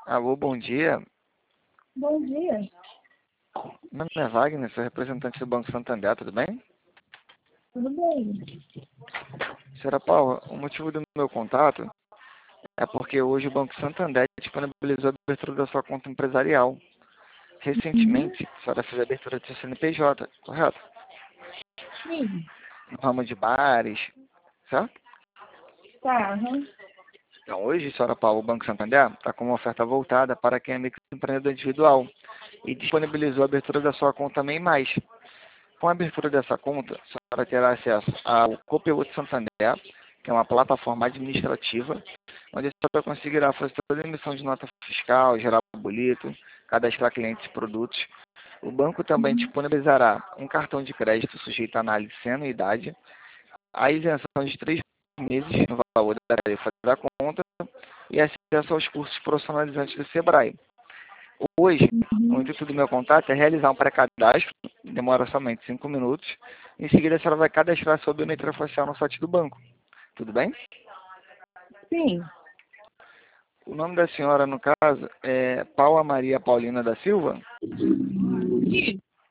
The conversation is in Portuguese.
Alô, bom dia. Bom dia. Meu nome é Wagner, sou representante do Banco Santander, tudo bem? Tudo bem? Senhora Paula, o motivo do meu contato é porque hoje o Banco Santander disponibilizou a abertura da sua conta empresarial. Uhum. Recentemente, a senhora fez a abertura do seu CNPJ, correto? Sim. No ramo de bares, certo? Tá. Aham. Então, hoje, senhora Paula, o Banco Santander está com uma oferta voltada para quem é microempreendedor individual e disponibilizou a abertura da sua conta MEI+. Com a abertura dessa conta, a senhora terá acesso ao Copilot Santander, que é uma plataforma administrativa, onde a senhora conseguirá fazer toda a emissão de nota fiscal, gerar boleto, cadastrar clientes e produtos. O banco também Uhum. disponibilizará um cartão de crédito sujeito à análise sem anuidade, a isenção de 3 meses no valor da tarifa da conta e acesso aos cursos profissionalizantes do Sebrae. Hoje, o Uhum. intuito do meu contato é realizar um pré-cadastro, demora somente 5 minutos. Em seguida, a senhora vai cadastrar sua biometria facial no site do banco. Tudo bem? Sim. O nome da senhora, no caso, é Paula Maria Paulina da Silva. Sim.